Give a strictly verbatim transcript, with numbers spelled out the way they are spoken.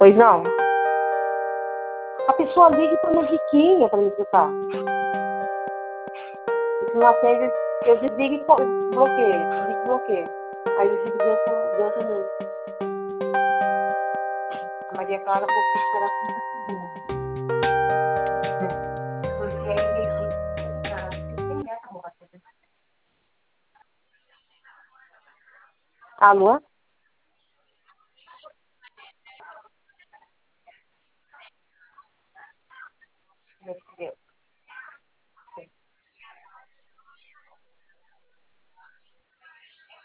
Pois não. A pessoa liga para musiquinha para me escutar. Se não atende, eu desligo e bloqueio. Desligo e bloqueio. Aí eu fico Deus, Deus também. A Maria Clara vou ter que esperar trinta segundos. Porque aí ele tem essa moça. Alô? Meu Deus.